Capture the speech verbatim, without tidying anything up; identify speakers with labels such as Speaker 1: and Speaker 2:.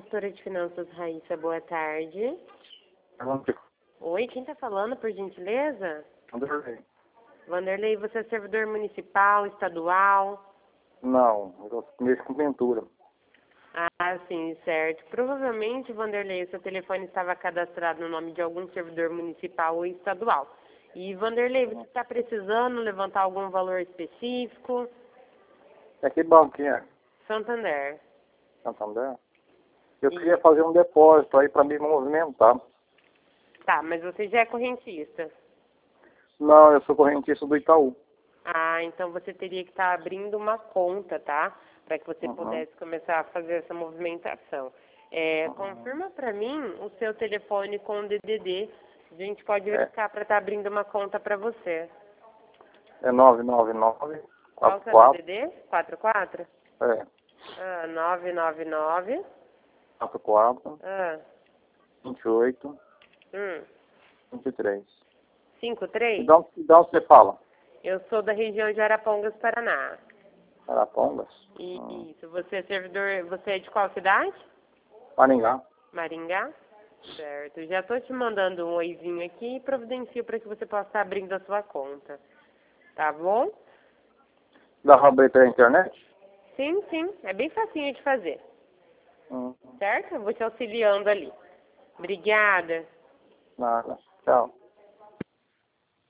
Speaker 1: consultora de finanças Raíssa, boa tarde. Oi, quem está falando, por gentileza?
Speaker 2: Vanderlei.
Speaker 1: Vanderlei, você é servidor municipal, estadual?
Speaker 2: Não, eu mexo com pintura.
Speaker 1: Ah, sim, certo. Provavelmente, Vanderlei, o seu telefone estava cadastrado no nome de algum servidor municipal ou estadual. E, Vanderlei, você está precisando levantar algum valor específico?
Speaker 2: É que banco que é?
Speaker 1: Santander.
Speaker 2: Santander? Eu
Speaker 1: E...
Speaker 2: queria fazer um depósito aí para me movimentar.
Speaker 1: Tá, mas você já é correntista?
Speaker 2: Não, eu sou correntista do Itaú.
Speaker 1: Ah, então você teria que estar abrindo uma conta, tá? Para que você
Speaker 2: Uhum.
Speaker 1: pudesse começar a fazer essa movimentação. É,
Speaker 2: Uhum.
Speaker 1: Confirma para mim o seu telefone com o D D D. A gente pode
Speaker 2: É,
Speaker 1: verificar para estar abrindo uma conta para você.
Speaker 2: é nove nove nove,
Speaker 1: Qual
Speaker 2: quatro
Speaker 1: que é o
Speaker 2: quatro.
Speaker 1: D D D? quatro quatro?
Speaker 2: É,
Speaker 1: Ah, nove nove nove.
Speaker 2: quatro quatro,
Speaker 1: Ah,
Speaker 2: vinte e oito,
Speaker 1: hum,
Speaker 2: vinte e três.
Speaker 1: cinco
Speaker 2: E
Speaker 1: três?
Speaker 2: de onde, de onde você fala?
Speaker 1: Eu sou da região de Arapongas, Paraná.
Speaker 2: Arapongas?
Speaker 1: E
Speaker 2: Hum.
Speaker 1: isso, você é servidor, você é de qual cidade?
Speaker 2: Maringá?
Speaker 1: Maringá? Certo. Já estou te mandando um oizinho aqui e providencio para que você possa estar abrindo a sua conta. Tá bom?
Speaker 2: Dá pra abrir pela internet?
Speaker 1: Sim, sim. É bem facinho de fazer.
Speaker 2: Hum.
Speaker 1: Certo? Eu vou te auxiliando ali. Obrigada.
Speaker 2: Nada. Tchau.